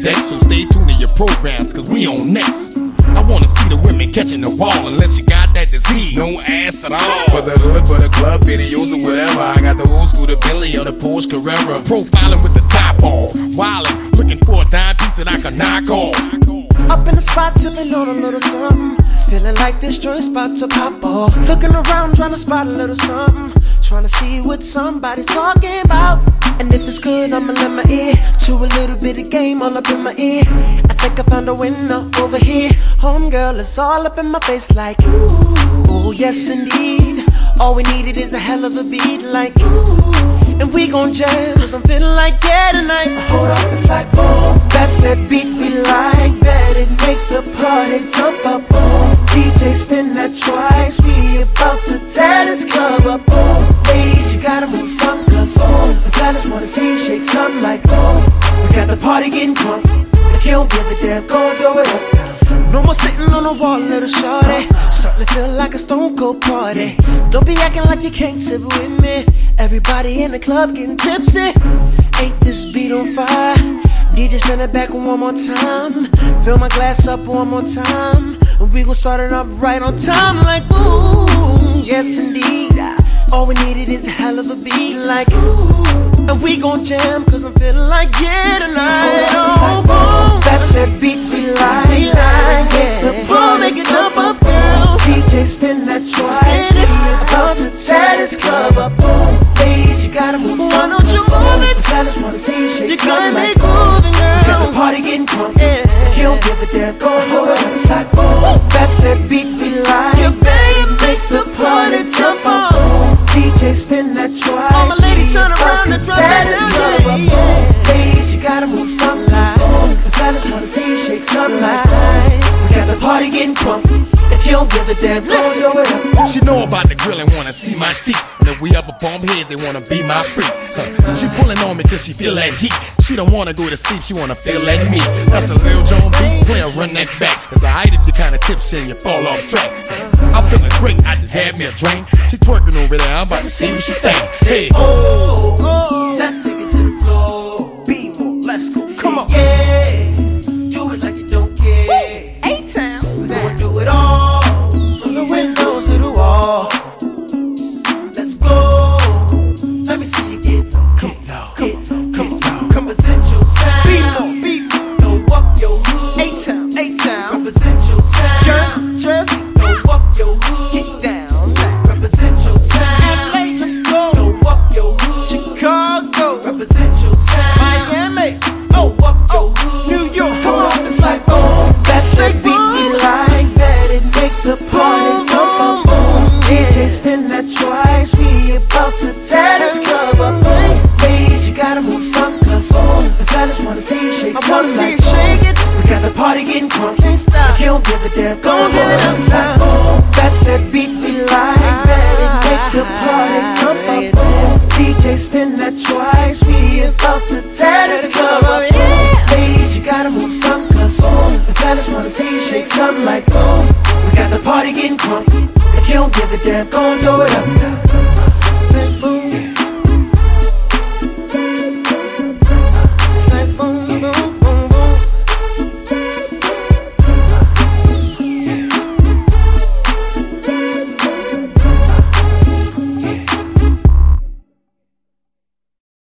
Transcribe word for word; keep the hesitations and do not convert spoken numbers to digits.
deck, so stay tuned to your programs, cause we on next. I wanna see the women catching the ball, unless you got that disease, no ass at all. For the hood, for the club, videos or whatever, I got the old school, the Bentley or the Porsche Carrera. Profiling with the top off, wildin', looking for a dime piece that I can knock off. Up in the spot, sipping on a little something, feeling like this joint's about to pop off. Looking around, trying to spot a little something, trying to see what somebody's talking about. And if it's good, I'ma lend my ear to a little bit of game all up in my ear. I think I found a winner over here. Homegirl, it's all up in my face like ooh, oh yes indeed. All we needed is a hell of a beat like ooh, and we gon' jam, cause I'm feeling like yeah tonight. Hold up, it's like boom, that's that beat we like. Bet it make the party jump up, boom. D J spin that twice, we about to tear this club up, boom. Ladies, you gotta move some, cause boom, the fellas wanna see you shake something like boom. We got the party getting drunk, if you don't give a damn, go do it up now. No more sitting on the wall, little shorty, starting to feel like a stone cold party. Don't be acting like you can't sip with me. Everybody in the club getting tipsy. Ain't this beat on fire? D J spin it back one more time. Fill my glass up one more time, and we gon' start it up right on time like boom, yes indeed. All we needed is a hell of a beat like ooh, and we gon' jam, cause I'm feeling like yeah tonight. Oh boom, that's that beat we like. Make the boom, make it jump up, girl. D J spin that twice, we're about to tear this club up, boom. Ladies, you gotta move on, don't you move it. The fellas wanna see you shake something like boom. We got the party getting drunk, yeah. If you don't give a damn, go hold it up, it's like boom. That's that beat we like. Yeah, baby, make the party jump up, boom. D J spin that twice. All my ladies turn around and drop it down, yeah, yeah. Ladies, you gotta move something like boom. The fellas wanna see you shake something like boom. We got the party getting drunk, if you don't give a damn, go do it up. She know about the grill and wanna see my teeth, and if we ever bump heads, they wanna be my freak. Huh. She pulling on me cause she feel that heat. She don't wanna go to sleep, she wanna feel that me. That's a Lil Jon beat, player run that back. Cause I hate if you kinda tipsy and you fall off track. I'm feeling great, I just had me a drink. She twerking over there, I'm about to see what she thinks. Hey. Oh, oh, let's take it to the floor. B-boy, let's go. Come on. Yeah, do it like you don't care. A-Town. We gon' do it all, from the windows to the wall. Let's go. Let me see you get come on, come on, come on. Represent your town. B-boy, B-boy. Throw up your hood. A-Town, A-Town. Represent your town. Jersey, Jersey. Throw up your hood. Get down, now. Represent your town. L A, let's go. Throw up your hood. Chicago. Represent your town. Miami. Oh, up your hood. New York. Come on, it's like boom. That's the beat we like. Bet it make the party jump up, boom. D J spin that twice. We about to tear this club up, boom. Ladies, you gotta move some, cause boom, the fellas wanna see you shake something like boom. We got the party getting drunk, can't stop. If you don't give a damn, go and give it up, like boom. That's that beat we like. Bet it make the party jump up, boom. D J spin that twice. We about to tear this club up, boom. Ladies, you gotta move some, cause boom, the fellas wanna see you shake something like boom. We got the party getting drunk, if you don't give a damn, go and do it up now.